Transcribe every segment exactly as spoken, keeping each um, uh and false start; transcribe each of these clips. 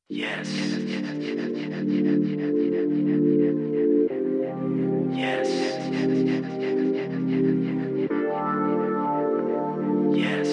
Yes. Yes. Yes.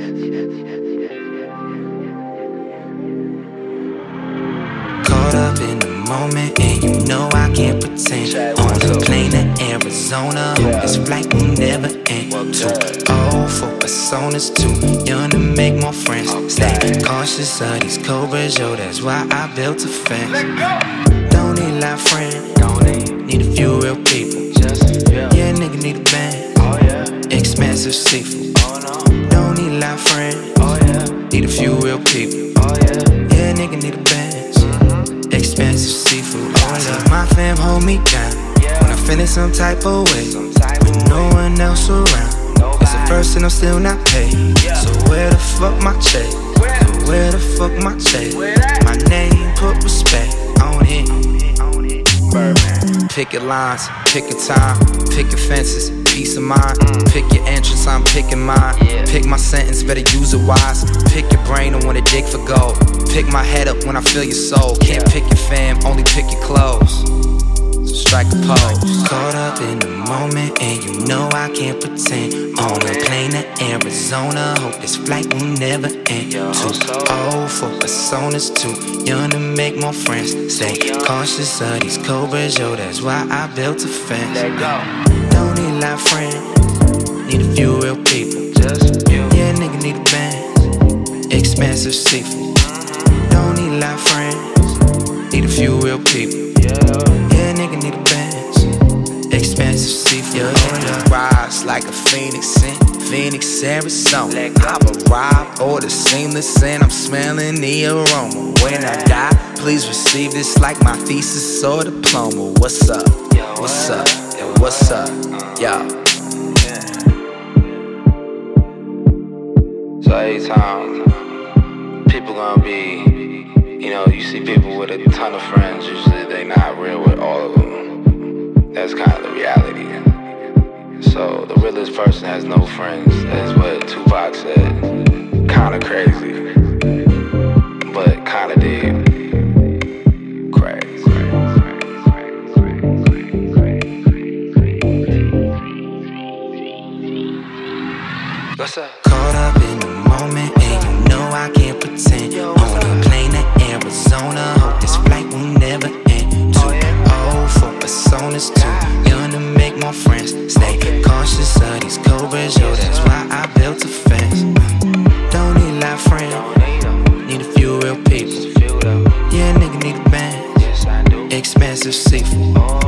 Caught up in the moment, and you know I can't pretend. On the plane to Arizona, hope this flight will never end. Too old for personas, too young to make more friends. Stay cautious of these cobras, yo, that's why I built a fence. Don't need a lot of friends, need a few real people. Yeah, nigga need a band, expensive seafood. Don't need a lot of friends, need a few real people. Yeah, nigga need a band, expensive seafood. Oh, love my fam hold me down when I feel in some type of way, with no one else around. It's the first and I'm still not paid. So where the fuck my check? So where the fuck my check? My name, put respect on it. Pick your lines, pick your time, pick your fences, peace of mind. Pick your entrance, I'm picking mine. Pick my sentence, better use it wise. Pick your brain, I wanna dig for gold. Pick my head up when I feel your soul. Can't pick your fam, only pick your clothes. So strike a pose. Caught up in the moment, and you know I can't pretend. On a plane to Arizona, hope this flight will never end. Too old for personas, too young to make more friends. Stay cautious of these cobras, yo, that's why I built a fence. Don't need a lot of friends, need a few real people. Yeah, nigga need a band, expensive seafood. Don't need a lot of friends, need a few real people. Yeah, nigga need a band, expensive seafood. Yeah, rise like a phoenix in Phoenix, Arizona. I'm arrived, order seamless, and I'm smelling the aroma. When I die, please receive this like my thesis or diploma. What's up? What's up? Yeah, what's up? Yo. So anytime people gonna be, you know, you see people with a ton of friends, usually they not real with all of them. That's kind of the reality. So the realest person has no friends. That's what Tupac said. Kinda crazy, but kinda deep. Crazy. What's up? Caught up in the moment, and you know I can't pretend. On a plane to Arizona, hope this flight will never end. Too old for personas, too young to make more friends. Stay cautious of these cobras, yo, that's why I built a fence. Don't need a lot of friends, need a few real people. Yeah, nigga need a band, expensive seafood.